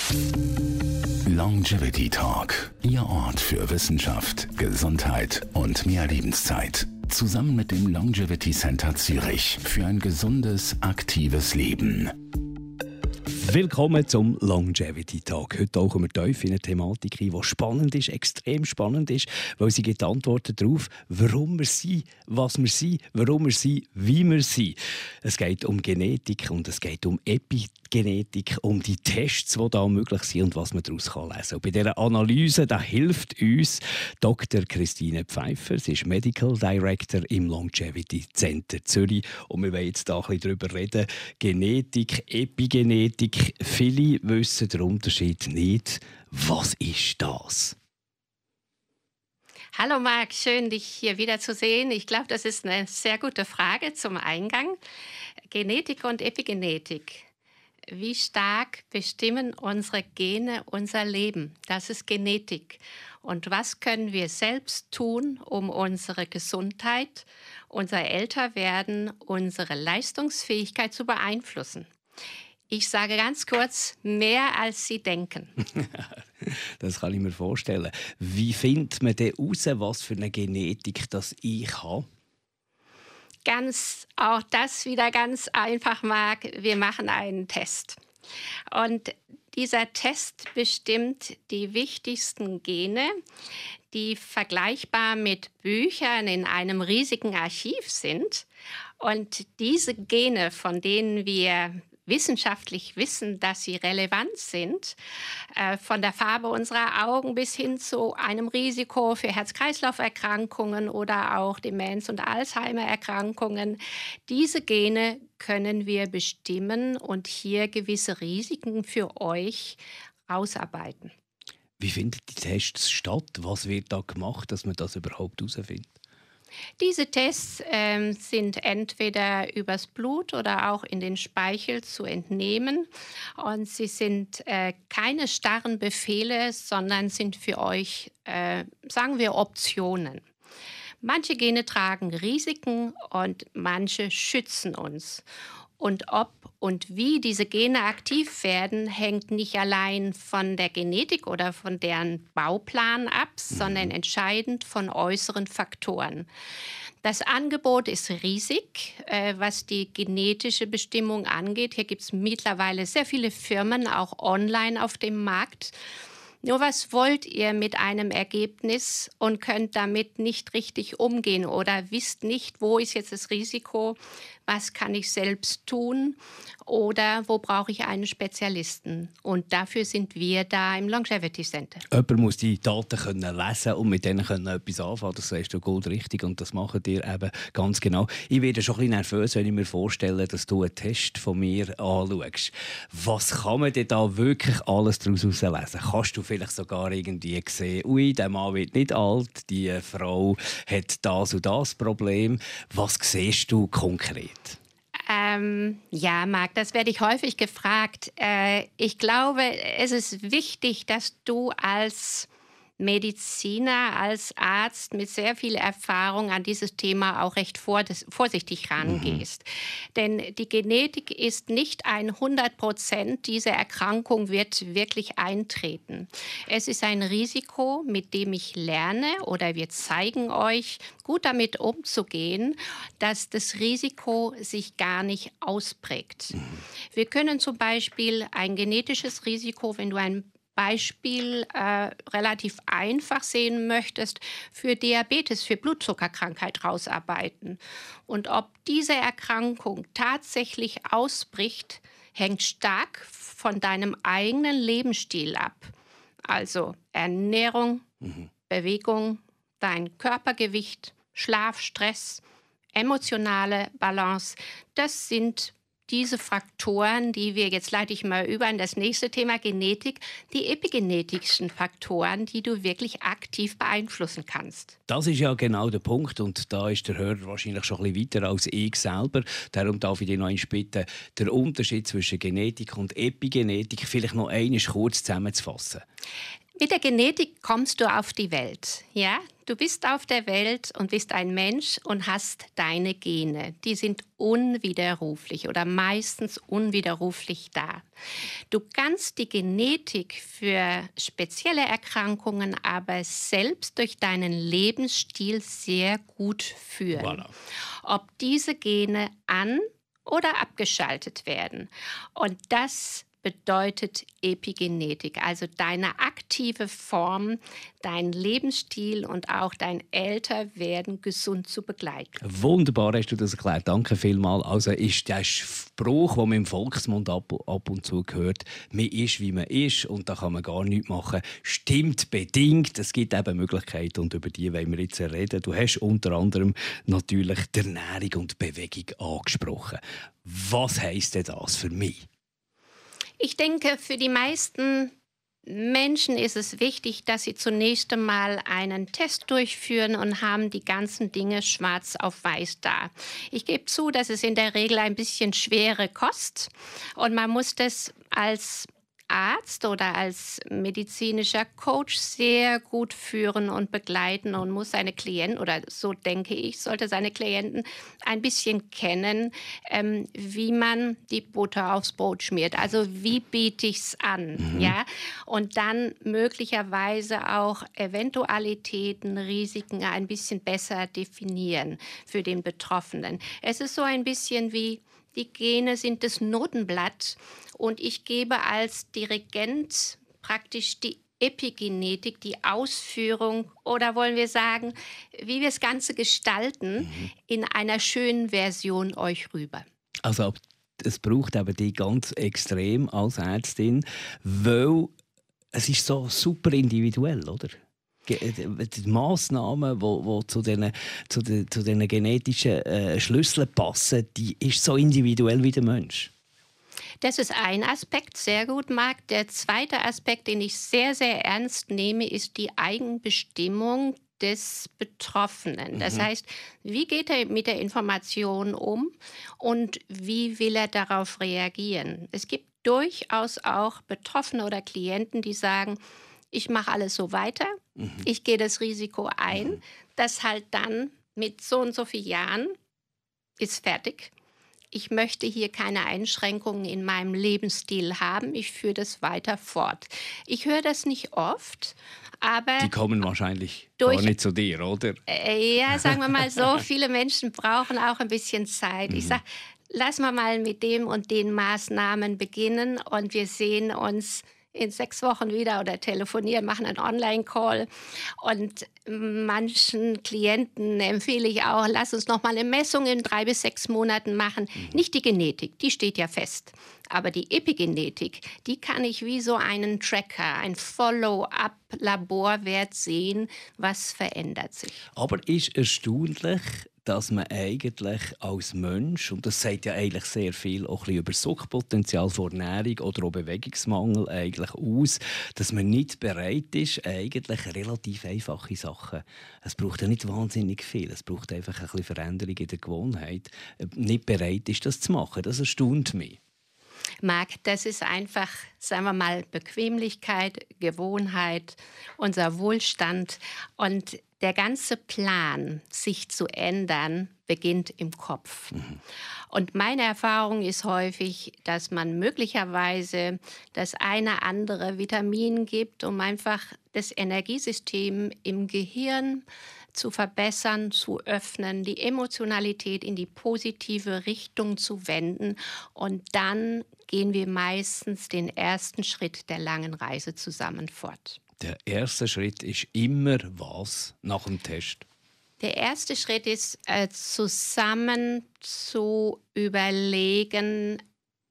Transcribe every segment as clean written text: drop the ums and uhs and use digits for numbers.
Longevity Talk. Ihr Ort für Wissenschaft, Gesundheit und mehr Lebenszeit. Zusammen mit dem Longevity Center Zürich für ein gesundes, aktives Leben. Willkommen zum Longevity Talk. Heute tauchen wir tief in eine Thematik ein, die spannend ist, extrem spannend ist, weil sie gibt Antworten darauf, warum wir sind, was wir sind, warum wir sind, wie wir sind. Es geht um Genetik und es geht um Epigenetik, um die Tests, die da möglich sind und was man daraus lesen kann. Und bei dieser Analyse da hilft uns Dr. Christine Pfeiffer. Sie ist Medical Director im Longevity Center Zürich. Und wir wollen jetzt da ein bisschen darüber reden. Genetik, Epigenetik. Viele wissen den Unterschied nicht. Was ist das? Hallo Marc, schön, dich hier wieder zu sehen. Ich glaube, das ist eine sehr gute Frage zum Eingang. Genetik und Epigenetik. Wie stark bestimmen unsere Gene unser Leben? Das ist Genetik. Und was können wir selbst tun, um unsere Gesundheit, unser Älterwerden, unsere Leistungsfähigkeit zu beeinflussen? Ich sage ganz kurz, mehr als Sie denken. Das kann ich mir vorstellen. Wie findet man denn heraus, was für eine Genetik das ich habe? Auch das wieder ganz einfach, Marc. Wir machen einen Test. Und dieser Test bestimmt die wichtigsten Gene, die vergleichbar mit Büchern in einem riesigen Archiv sind. Und diese Gene, von denen wir wissenschaftlich wissen, dass sie relevant sind, von der Farbe unserer Augen bis hin zu einem Risiko für Herz-Kreislauf-Erkrankungen oder auch Demenz- und Alzheimer-Erkrankungen. Diese Gene können wir bestimmen und hier gewisse Risiken für euch ausarbeiten. Wie finden die Tests statt? Was wird da gemacht, dass man das überhaupt herausfindet? Diese Tests sind entweder übers Blut oder auch in den Speichel zu entnehmen. Und sie sind keine starren Befehle, sondern sind für euch, sagen wir, Optionen. Manche Gene tragen Risiken und manche schützen uns. Und ob und wie diese Gene aktiv werden, hängt nicht allein von der Genetik oder von deren Bauplan ab, sondern entscheidend von äußeren Faktoren. Das Angebot ist riesig, was die genetische Bestimmung angeht. Hier gibt es mittlerweile sehr viele Firmen, auch online auf dem Markt. Nur was wollt ihr mit einem Ergebnis und könnt damit nicht richtig umgehen oder wisst nicht, wo ist jetzt das Risiko, was kann ich selbst tun oder wo brauche ich einen Spezialisten? Und dafür sind wir da im Longevity Center. Jemand muss die Daten können lesen und mit denen können etwas anfangen. Das sagst du gut richtig und das macht ihr eben ganz genau. Ich werde schon ein bisschen nervös, wenn ich mir vorstelle, dass du einen Test von mir anschaust. Was kann man denn da wirklich alles daraus herauslesen? Kannst du vielleicht sogar irgendwie sehen, ui, der Mann wird nicht alt, die Frau hat das und das Problem. Was siehst du konkret? Ja, Marc, das werde ich häufig gefragt. Ich glaube, es ist wichtig, dass du als Mediziner, als Arzt mit sehr viel Erfahrung an dieses Thema auch recht vorsichtig rangehst. Denn die Genetik ist nicht 100%, diese Erkrankung wird wirklich eintreten. Es ist ein Risiko, mit dem ich lerne oder wir zeigen euch, gut damit umzugehen, dass das Risiko sich gar nicht ausprägt. Wir können zum Beispiel ein genetisches Risiko, wenn du ein Beispiel relativ einfach sehen möchtest, für Diabetes, für Blutzuckerkrankheit rausarbeiten. Und ob diese Erkrankung tatsächlich ausbricht, hängt stark von deinem eigenen Lebensstil ab. Also Ernährung, Bewegung, dein Körpergewicht, Schlaf, Stress, emotionale Balance. Das sind diese Faktoren, die wir, jetzt leite ich mal über in das nächste Thema Genetik, die epigenetischen Faktoren, die du wirklich aktiv beeinflussen kannst. Das ist ja genau der Punkt und da ist der Hörer wahrscheinlich schon ein bisschen weiter als ich selber. Darum darf ich dich noch einmal bitten, den Unterschied zwischen Genetik und Epigenetik vielleicht noch einmal kurz zusammenzufassen. Mit der Genetik kommst du auf die Welt, ja? Du bist auf der Welt und bist ein Mensch und hast deine Gene. Die sind unwiderruflich oder meistens unwiderruflich da. Du kannst die Genetik für spezielle Erkrankungen aber selbst durch deinen Lebensstil sehr gut führen. Voilà. Ob diese Gene an- oder abgeschaltet werden. Und das bedeutet Epigenetik, also deine aktive Form, dein Lebensstil und auch dein Älterwerden gesund zu begleiten. Wunderbar hast du das erklärt. Danke vielmals. Also ist der Spruch, den man im Volksmund ab und zu hört, man ist, wie man ist und da kann man gar nichts machen, stimmt bedingt. Es gibt eben Möglichkeiten und über die wollen wir jetzt reden. Du hast unter anderem natürlich die Ernährung und Bewegung angesprochen. Was heisst denn das für mich? Ich denke, für die meisten Menschen ist es wichtig, dass sie zunächst einmal einen Test durchführen und haben die ganzen Dinge schwarz auf weiß da. Ich gebe zu, das ist in der Regel ein bisschen schwere Kost und man muss das als Arzt oder als medizinischer Coach sehr gut führen und begleiten und muss seine Klienten, oder so denke ich, sollte seine Klienten ein bisschen kennen, wie man die Butter aufs Brot schmiert. Also wie biete ich es an? Ja? Und dann möglicherweise auch Eventualitäten, Risiken ein bisschen besser definieren für den Betroffenen. Es ist so ein bisschen wie die Gene sind das Notenblatt und ich gebe als Dirigent praktisch die Epigenetik, die Ausführung oder wollen wir sagen, wie wir das Ganze gestalten, in einer schönen Version euch rüber. Also es braucht eben die ganz extrem als Ärztin, weil es ist so super individuell, oder? Die Massnahmen, die zu diesen genetischen Schlüsseln passen, die ist so individuell wie der Mensch. Das ist ein Aspekt, sehr gut, Marc. Der zweite Aspekt, den ich sehr, sehr ernst nehme, ist die Eigenbestimmung des Betroffenen. Das heißt, wie geht er mit der Information um und wie will er darauf reagieren? Es gibt durchaus auch Betroffene oder Klienten, die sagen, ich mache alles so weiter, ich gehe das Risiko ein, dass halt dann mit so und so vielen Jahren ist fertig. Ich möchte hier keine Einschränkungen in meinem Lebensstil haben, ich führe das weiter fort. Ich höre das nicht oft, aber... Die kommen wahrscheinlich gar nicht zu dir, oder? Ja, sagen wir mal so, viele Menschen brauchen auch ein bisschen Zeit. Ich sage, lass mal mit dem und den Maßnahmen beginnen und wir sehen uns in 6 Wochen wieder oder telefonieren, machen einen Online-Call. Und manchen Klienten empfehle ich auch, lass uns noch mal eine Messung in 3 bis 6 Monaten machen. Nicht die Genetik, die steht ja fest. Aber die Epigenetik, die kann ich wie so einen Tracker, ein Follow-up-Laborwert sehen, was verändert sich. Aber ist erstaunlich, dass man eigentlich als Mensch, und das sagt ja eigentlich sehr viel auch ein bisschen über das Suchtpotenzial von Ernährung oder auch Bewegungsmangel eigentlich aus, dass man nicht bereit ist, eigentlich relativ einfache Sachen. Es braucht ja nicht wahnsinnig viel, es braucht einfach ein bisschen Veränderung in der Gewohnheit. Nicht bereit ist, das zu machen, das erstaunt mich. Marc, das ist einfach, sagen wir mal, Bequemlichkeit, Gewohnheit, unser Wohlstand und der ganze Plan, sich zu ändern, beginnt im Kopf. Und meine Erfahrung ist häufig, dass man möglicherweise das eine andere Vitamin gibt, um einfach das Energiesystem im Gehirn zu verbessern, zu öffnen, die Emotionalität in die positive Richtung zu wenden. Und dann gehen wir meistens den ersten Schritt der langen Reise zusammen fort. Der erste Schritt ist immer was nach dem Test? Der erste Schritt ist, zusammen zu überlegen,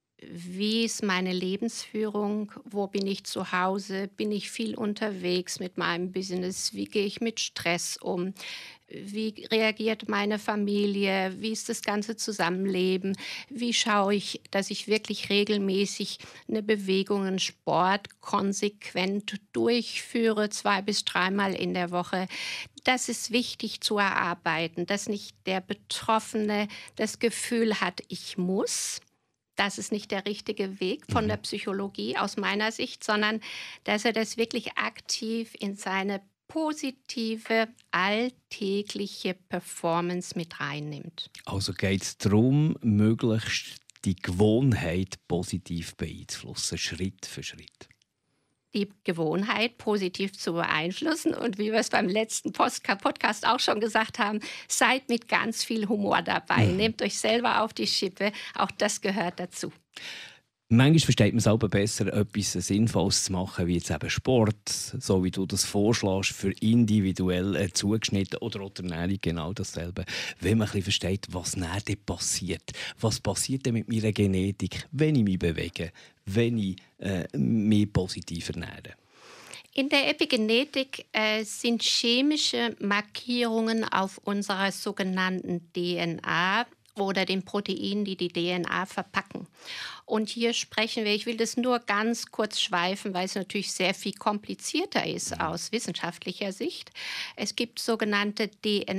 wie ist meine Lebensführung, wo bin ich zu Hause, bin ich viel unterwegs mit meinem Business, wie gehe ich mit Stress um, wie reagiert meine Familie, wie ist das ganze Zusammenleben, wie schaue ich, dass ich wirklich regelmäßig eine Bewegung, einen Sport konsequent durchführe, 2 bis 3 Mal in der Woche. Das ist wichtig zu erarbeiten, dass nicht der Betroffene das Gefühl hat, ich muss. das ist nicht der richtige Weg von der Psychologie aus meiner Sicht, sondern dass er das wirklich aktiv in seine positive, alltägliche Performance mit reinnimmt. Also geht es darum, möglichst die Gewohnheit positiv beeinflussen, Schritt für Schritt. Die Gewohnheit positiv zu beeinflussen. Und wie wir es beim letzten Podcast auch schon gesagt haben, seid mit ganz viel Humor dabei. Nehmt euch selber auf die Schippe. Auch das gehört dazu. Manchmal versteht man es aber besser, etwas Sinnvolles zu machen, wie jetzt eben Sport, so wie du das vorschlägst, für individuell zugeschnitten oder auch die Ernährung, genau dasselbe. Wenn man ein bisschen versteht, was dann passiert. Was passiert denn mit meiner Genetik, wenn ich mich bewege, wenn ich mich positiv ernähre? In der Epigenetik sind chemische Markierungen auf unserer sogenannten DNA oder den Proteinen, die die DNA verpacken. Und hier sprechen wir, ich will das nur ganz kurz schweifen, weil es natürlich sehr viel komplizierter ist aus wissenschaftlicher Sicht. Es gibt sogenannte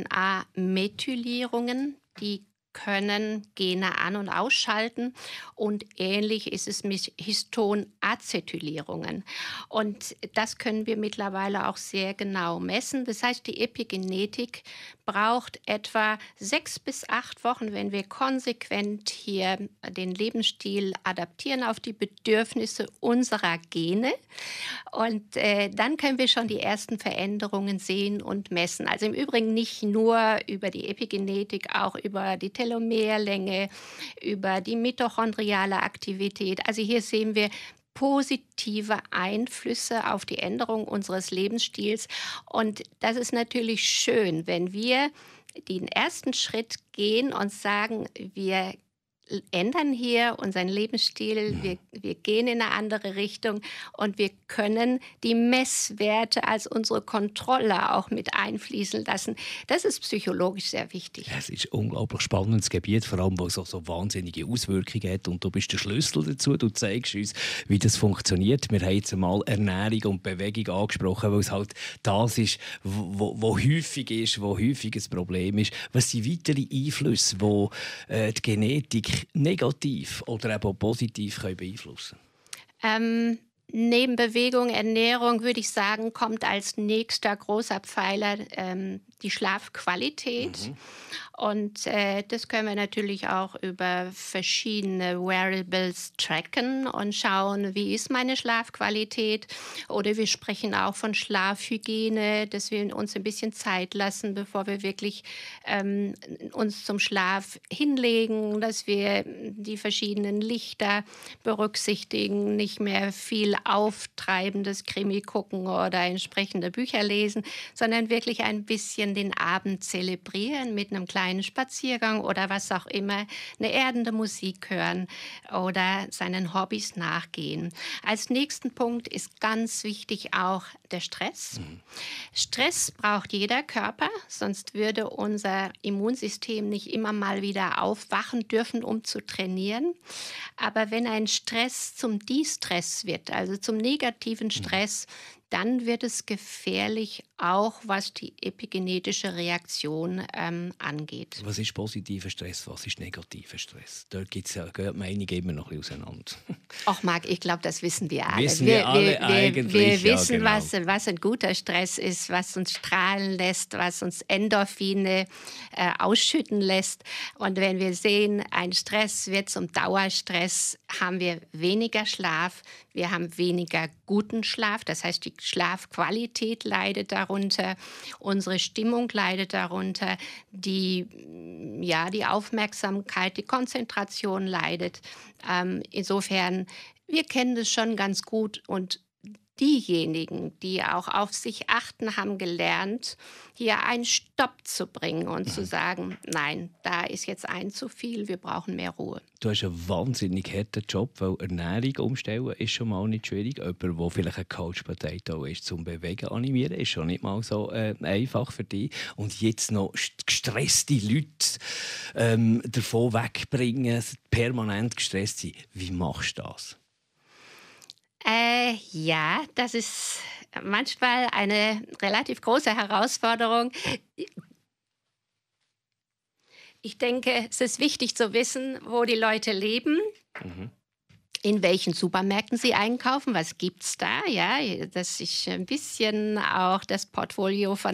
DNA-Methylierungen, die können Gene an- und ausschalten. Und ähnlich ist es mit Histonacetylierungen. Und das können wir mittlerweile auch sehr genau messen. Das heißt, die Epigenetik braucht etwa 6 bis 8 Wochen, wenn wir konsequent hier den Lebensstil adaptieren auf die Bedürfnisse unserer Gene. Und dann können wir schon die ersten Veränderungen sehen und messen. Also im Übrigen nicht nur über die Epigenetik, auch über die Telomerlänge, über die mitochondriale Aktivität. Also hier sehen wir positive Einflüsse auf die Änderung unseres Lebensstils. Und das ist natürlich schön, wenn wir den ersten Schritt gehen und sagen, wir ändern hier unseren Lebensstil, wir gehen in eine andere Richtung und wir können die Messwerte als unsere Kontrolle auch mit einfließen lassen. Das ist psychologisch sehr wichtig. Es ist ein unglaublich spannendes Gebiet, vor allem, weil es auch so wahnsinnige Auswirkungen hat. Und du bist der Schlüssel dazu. Du zeigst uns, wie das funktioniert. Wir haben jetzt einmal Ernährung und Bewegung angesprochen, weil es halt das ist, wo häufig ist, wo häufig ein Problem ist. Was sind weitere Einflüsse, die die Genetik negativ oder eben auch positiv beeinflussen können? Neben Bewegung, Ernährung würde ich sagen, kommt als nächster großer Pfeiler die Schlafqualität. Und das können wir natürlich auch über verschiedene Wearables tracken und schauen, wie ist meine Schlafqualität. Oder wir sprechen auch von Schlafhygiene, dass wir uns ein bisschen Zeit lassen, bevor wir wirklich uns zum Schlaf hinlegen, dass wir die verschiedenen Lichter berücksichtigen, nicht mehr viel auftreibendes Krimi gucken oder entsprechende Bücher lesen, sondern wirklich ein bisschen den Abend zelebrieren mit einem kleinen Spaziergang oder was auch immer, eine erdende Musik hören oder seinen Hobbys nachgehen. Als nächsten Punkt ist ganz wichtig auch der Stress. Stress braucht jeder Körper, sonst würde unser Immunsystem nicht immer mal wieder aufwachen dürfen, um zu trainieren. Aber wenn ein Stress zum Distress wird, also zum negativen Stress, dann wird es gefährlich, auch was die epigenetische Reaktion angeht. Was ist positiver Stress, was ist negativer Stress? Dort gehen die Meinungen immer noch ein bisschen auseinander. Ach Marc, ich glaube, das wissen wir alle. Wir wissen, ja, genau. was ein guter Stress ist, was uns strahlen lässt, was uns Endorphine ausschütten lässt. Und wenn wir sehen, ein Stress wird zum Dauerstress, haben wir weniger Schlaf, wir haben weniger guten Schlaf. Das heißt, die Schlafqualität leidet darunter, unsere Stimmung leidet darunter, die Aufmerksamkeit, die Konzentration leidet. Insofern, wir kennen das schon ganz gut und diejenigen, die auch auf sich achten, haben gelernt, hier einen Stopp zu bringen und zu sagen, nein, da ist jetzt ein zu viel, wir brauchen mehr Ruhe. Du hast einen wahnsinnig harten Job, weil Ernährung umstellen ist schon mal nicht schwierig. Jemand, der vielleicht ein Couch Potato ist, zum Bewegen animieren, ist schon nicht mal so einfach für dich. Und jetzt noch gestresste Leute davon wegbringen, permanent gestresst sind. Wie machst du das? Ja, das ist manchmal eine relativ große Herausforderung. Ich denke, es ist wichtig zu wissen, wo die Leute leben, in welchen Supermärkten sie einkaufen, was gibt's da, ja, dass ich ein bisschen auch das Portfolio von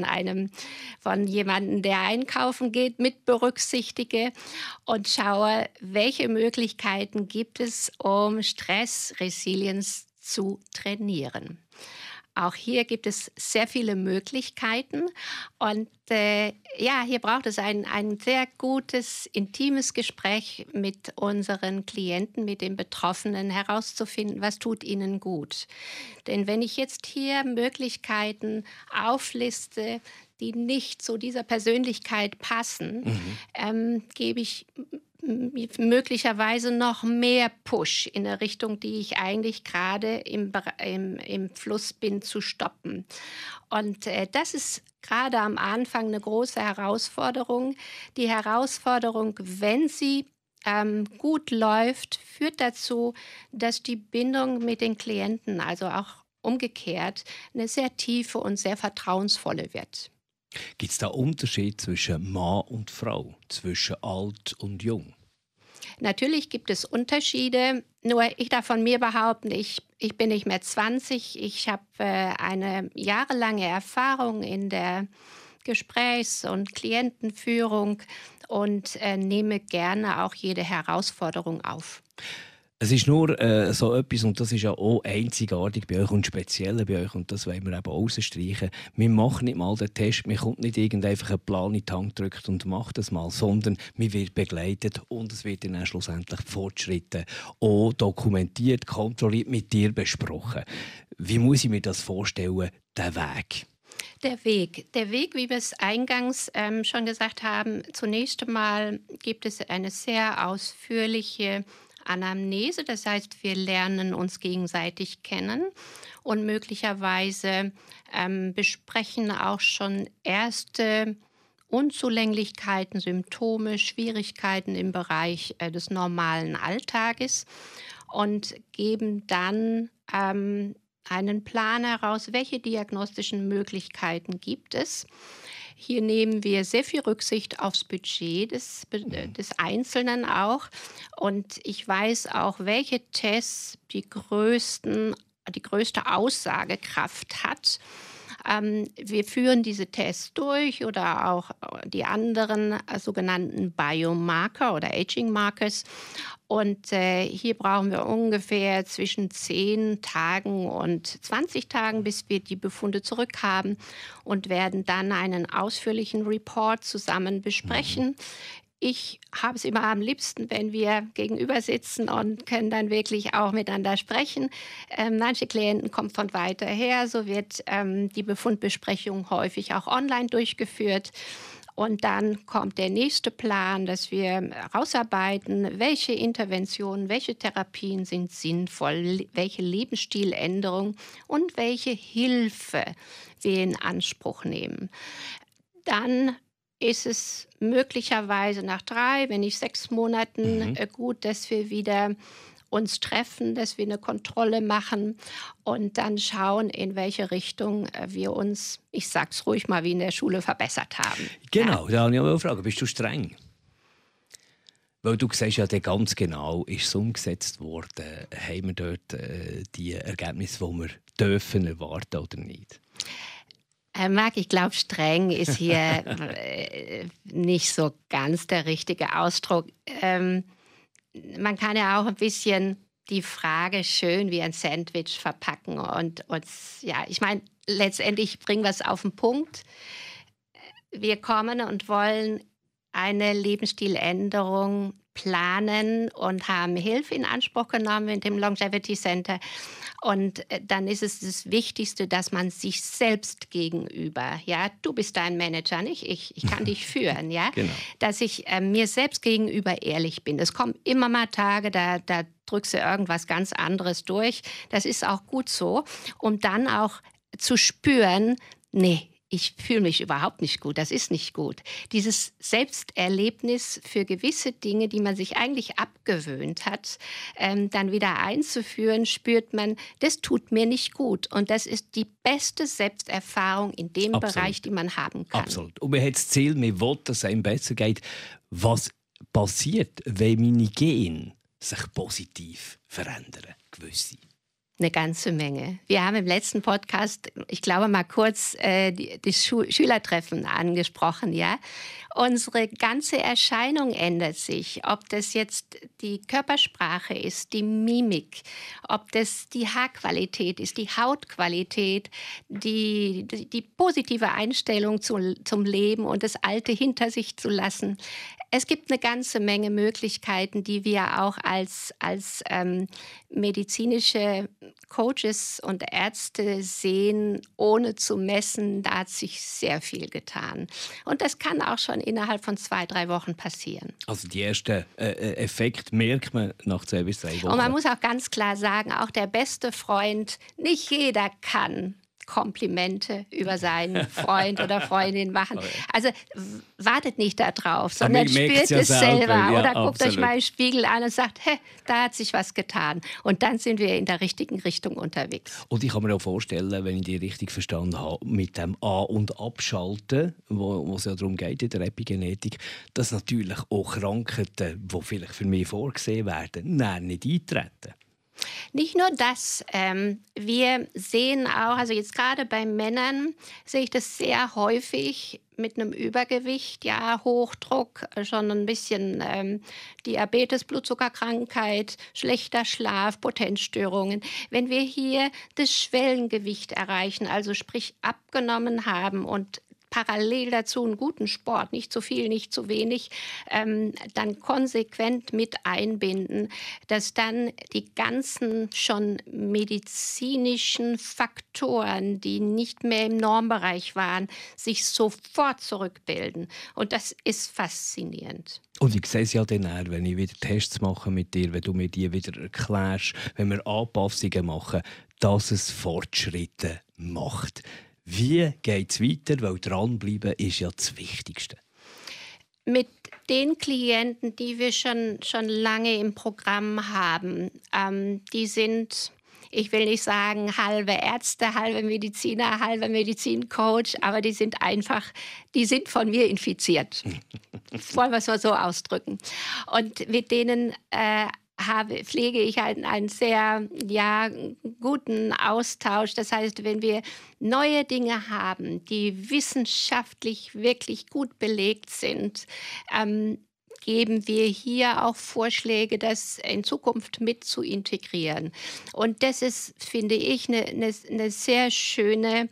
jemandem, der einkaufen geht, mit berücksichtige und schaue, welche Möglichkeiten gibt es, um Stressresilienz zu trainieren. Auch hier gibt es sehr viele Möglichkeiten und hier braucht es ein sehr gutes, intimes Gespräch mit unseren Klienten, mit den Betroffenen herauszufinden, was tut ihnen gut. Denn wenn ich jetzt hier Möglichkeiten aufliste, die nicht zu dieser Persönlichkeit passen, gebe ich möglicherweise noch mehr Push in eine Richtung, die ich eigentlich gerade im Fluss bin, zu stoppen. Und das ist gerade am Anfang eine große Herausforderung. Die Herausforderung, wenn sie gut läuft, führt dazu, dass die Bindung mit den Klienten, also auch umgekehrt, eine sehr tiefe und sehr vertrauensvolle wird. Gibt es da Unterschied zwischen Mann und Frau, zwischen alt und jung? Natürlich gibt es Unterschiede, nur ich darf von mir behaupten, ich bin nicht mehr 20, ich habe eine jahrelange Erfahrung in der Gesprächs- und Klientenführung und nehme gerne auch jede Herausforderung auf. Es ist nur so etwas, und das ist ja auch einzigartig bei euch und speziell bei euch, und das wollen wir eben rausstreichen. Wir machen nicht mal den Test, man kommt nicht einfach einen Plan in die Hand gedrückt und macht das mal, sondern man wird begleitet und es wird dann schlussendlich Fortschritte auch dokumentiert, kontrolliert, mit dir besprochen. Wie muss ich mir das vorstellen, der Weg? Der Weg, wie wir es eingangs schon gesagt haben, zunächst einmal gibt es eine sehr ausführliche Anamnese, das heißt, wir lernen uns gegenseitig kennen und möglicherweise besprechen auch schon erste Unzulänglichkeiten, Symptome, Schwierigkeiten im Bereich des normalen Alltages und geben dann einen Plan heraus, welche diagnostischen Möglichkeiten gibt es. Hier nehmen wir sehr viel Rücksicht aufs Budget des Einzelnen auch. Und ich weiß auch, welche Tests die größte Aussagekraft hat. Wir führen diese Tests durch oder auch die anderen sogenannten Biomarker oder Aging Markers. Und hier brauchen wir ungefähr zwischen 10 Tagen und 20 Tagen, bis wir die Befunde zurückhaben und werden dann einen ausführlichen Report zusammen besprechen. Ich habe es immer am liebsten, wenn wir gegenüber sitzen und können dann wirklich auch miteinander sprechen. Manche Klienten kommen von weiter her, so wird die Befundbesprechung häufig auch online durchgeführt. Und dann kommt der nächste Plan, dass wir herausarbeiten, welche Interventionen, welche Therapien sind sinnvoll, welche Lebensstiländerung und welche Hilfe wir in Anspruch nehmen. Dann ist es möglicherweise nach 3, wenn nicht 6 Monaten gut, dass wir wieder uns treffen, dass wir eine Kontrolle machen und dann schauen, in welche Richtung wir uns, ich sag's ruhig mal, wie in der Schule verbessert haben. Genau, da habe ich auch eine Frage. Bist du streng? Weil du siehst ja ganz genau, ist es umgesetzt worden, haben wir dort die Ergebnisse, die wir dürfen erwarten oder nicht? Marc, ich glaube, streng ist hier nicht so ganz der richtige Ausdruck. Man kann ja auch ein bisschen die Frage schön wie ein Sandwich verpacken und ja, ich meine, letztendlich bringen wir es auf den Punkt. Wir kommen und wollen eine Lebensstiländerung planen und haben Hilfe in Anspruch genommen in dem Longevity Center. Und dann ist es das Wichtigste, dass man sich selbst gegenüber, ja, du bist dein Manager, nicht ich kann dich führen, ja, genau. Dass ich mir selbst gegenüber ehrlich bin. Es kommen immer mal Tage, da drückst du irgendwas ganz anderes durch. Das ist auch gut so, um dann auch zu spüren, nee, ich fühle mich überhaupt nicht gut, das ist nicht gut. Dieses Selbsterlebnis für gewisse Dinge, die man sich eigentlich abgewöhnt hat, dann wieder einzuführen, spürt man, das tut mir nicht gut. Und das ist die beste Selbsterfahrung in dem Bereich, die man haben kann. Absolut. Und man hat das Ziel, man will, dass es einem besser geht. Was passiert, wenn meine Gene sich positiv verändern, gewisse? Eine ganze Menge. Wir haben im letzten Podcast, ich glaube mal kurz, das Schülertreffen angesprochen. Ja? Unsere ganze Erscheinung ändert sich. Ob das jetzt die Körpersprache ist, die Mimik, ob das die Haarqualität ist, die Hautqualität, die positive Einstellung zum Leben und das Alte hinter sich zu lassen. Es gibt eine ganze Menge Möglichkeiten, die wir auch als medizinische Coaches und Ärzte sehen, ohne zu messen. Da hat sich sehr viel getan. Und das kann auch schon innerhalb von 2-3 Wochen passieren. Also die ersten Effekte merkt man nach 2 bis 3 Wochen. Und man muss auch ganz klar sagen, auch der beste Freund, nicht jeder kann Komplimente über seinen Freund oder Freundin machen. Also wartet nicht darauf, sondern spürt es selber. Ja, oder guckt euch mal im Spiegel an und sagt, da hat sich was getan. Und dann sind wir in der richtigen Richtung unterwegs. Und ich kann mir auch vorstellen, wenn ich die richtig verstanden habe, mit dem An- und Abschalten, wo es ja darum geht in der Epigenetik, dass natürlich auch Krankheiten, die vielleicht für mich vorgesehen werden, nicht eintreten. Nicht nur das, wir sehen auch, also jetzt gerade bei Männern sehe ich das sehr häufig mit einem Übergewicht, ja, Hochdruck, schon ein bisschen Diabetes, Blutzuckerkrankheit, schlechter Schlaf, Potenzstörungen. Wenn wir hier das Schwellengewicht erreichen, also sprich abgenommen haben und parallel dazu einen guten Sport, nicht zu viel, nicht zu wenig, dann konsequent mit einbinden, dass dann die ganzen schon medizinischen Faktoren, die nicht mehr im Normbereich waren, sich sofort zurückbilden. Und das ist faszinierend. Und ich sehe es ja dann auch, wenn ich wieder Tests mache mit dir, wenn du mir die wieder erklärst, wenn wir Anpassungen machen, dass es Fortschritte macht. Wie geht es weiter? Weil dranbleiben ist ja das Wichtigste. Mit den Klienten, die wir schon lange im Programm haben, die sind, ich will nicht sagen halbe Ärzte, halbe Mediziner, halber Medizincoach, aber die sind von mir infiziert. Wollen wir es mal so ausdrücken. Und mit denen pflege ich einen sehr guten Austausch. Das heißt, wenn wir neue Dinge haben, die wissenschaftlich wirklich gut belegt sind, geben wir hier auch Vorschläge, das in Zukunft mit zu integrieren. Und das ist, finde ich, eine sehr schöne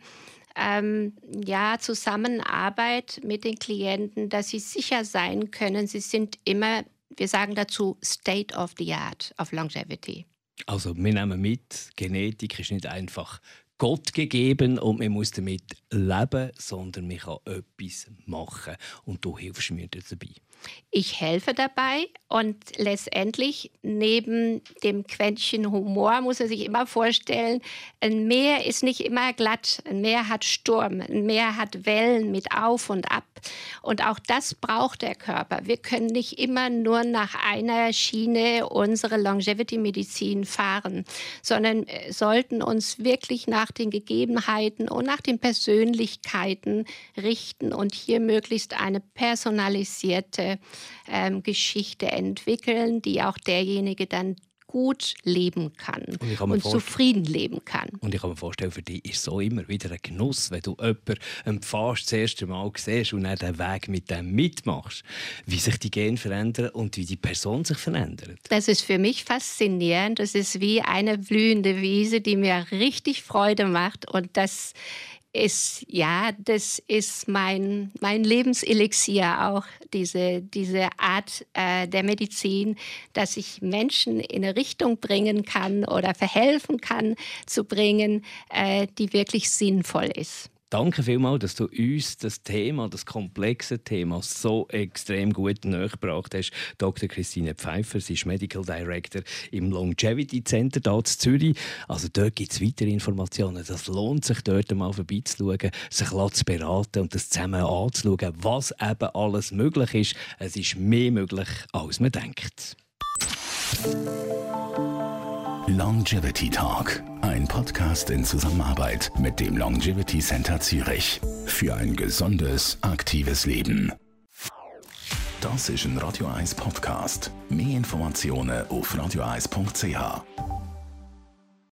Zusammenarbeit mit den Klienten, dass sie sicher sein können, sie sind immer, wir sagen dazu, State of the Art of Longevity. Also wir nehmen mit, Genetik ist nicht einfach Gott gegeben und man muss damit leben, sondern man kann etwas machen. Und du hilfst mir dabei. Ich helfe dabei und letztendlich neben dem Quäntchen Humor muss man sich immer vorstellen, ein Meer ist nicht immer glatt, ein Meer hat Sturm, ein Meer hat Wellen mit Auf und Ab. Und auch das braucht der Körper. Wir können nicht immer nur nach einer Schiene unsere Longevity-Medizin fahren, sondern sollten uns wirklich nach den Gegebenheiten und nach den Persönlichkeiten richten und hier möglichst eine personalisierte Geschichte entwickeln, die auch derjenige dann gut leben kann und zufrieden leben kann. Und ich kann mir vorstellen, für dich ist so immer wieder ein Genuss, wenn du jemanden empfährst, das erste Mal siehst und dann den Weg mit dem mitmachst, wie sich die Gene verändern und wie die Person sich verändert. Das ist für mich faszinierend. Das ist wie eine blühende Wiese, die mir richtig Freude macht. Und das ist mein Lebenselixier auch, diese Art der Medizin, dass ich Menschen in eine Richtung bringen kann oder verhelfen kann zu bringen, die wirklich sinnvoll ist. Danke vielmals, dass du uns das Thema, das komplexe Thema, so extrem gut nähergebracht hast. Dr. Christine Pfeiffer, sie ist Medical Director im Longevity Center hier in Zürich. Also dort gibt es weitere Informationen. Das lohnt sich, dort mal vorbeizuschauen, sich zu beraten und das zusammen anzuschauen, was eben alles möglich ist. Es ist mehr möglich, als man denkt. Longevity Talk, ein Podcast in Zusammenarbeit mit dem Longevity Center Zürich. Für ein gesundes, aktives Leben. Das ist ein Radio 1 Podcast. Mehr Informationen auf radio1.ch.